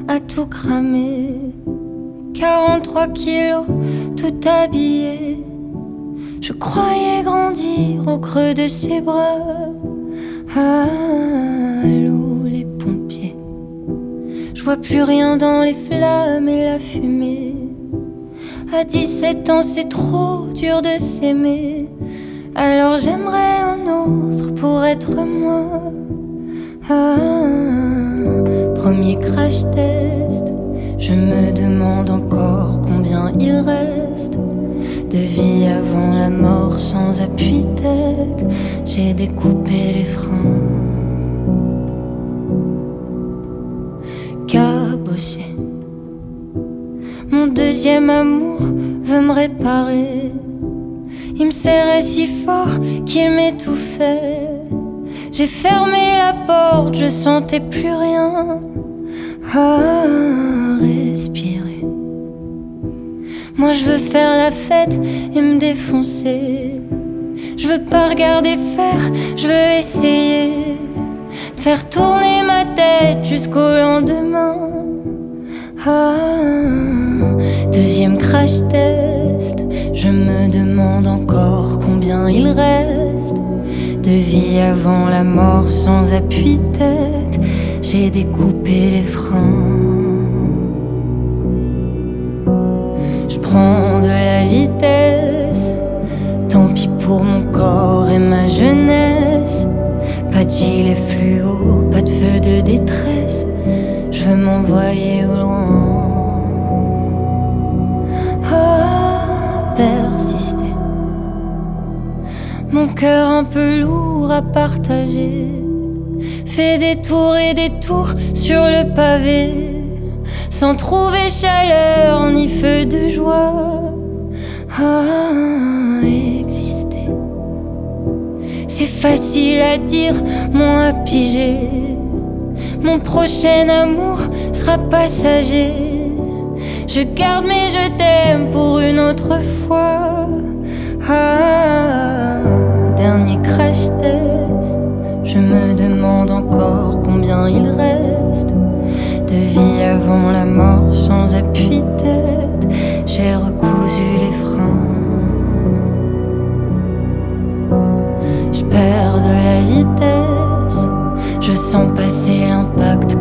à tout cramer. 43 kilos, tout habillé. Je croyais grandir au creux de ses bras. Allô les pompiers. Je vois plus rien dans les flammes et la fumée. À 17 ans c'est trop dur de s'aimer. Alors j'aimerais un autre pour être moi. Premier crash test. Je me demande encore combien il reste de vie avant la mort sans appui-tête. J'ai découpé les freins. Cabossé. Mon deuxième amour veut me réparer. Il me serrait si fort qu'il m'étouffait. J'ai fermé la porte, je sentais plus rien. Respirer. Moi je veux faire la fête et me défoncer. Je veux pas regarder faire, je veux essayer de faire tourner ma tête jusqu'au lendemain. Deuxième crash test. Je me demande encore combien il reste de vie avant la mort sans appui-tête. J'ai découpé les freins. Je prends de la vitesse. Tant pis pour mon corps et ma jeunesse. Pas de gilet fluo, pas de feu de détresse. Je veux m'envoyer au loin. Persister. Mon cœur un peu lourd à partager fait des tours et des tours sur le pavé, sans trouver chaleur ni feu de joie. Exister. C'est facile à dire, moins à piger. Mon prochain amour sera passager. Je garde mais je t'aime pour une autre fois. Dernier crash test. Je me demande encore combien il reste de vie avant la mort sans appui-tête. J'ai recousu les freins. Je perds de la vitesse. Je sens passer l'impact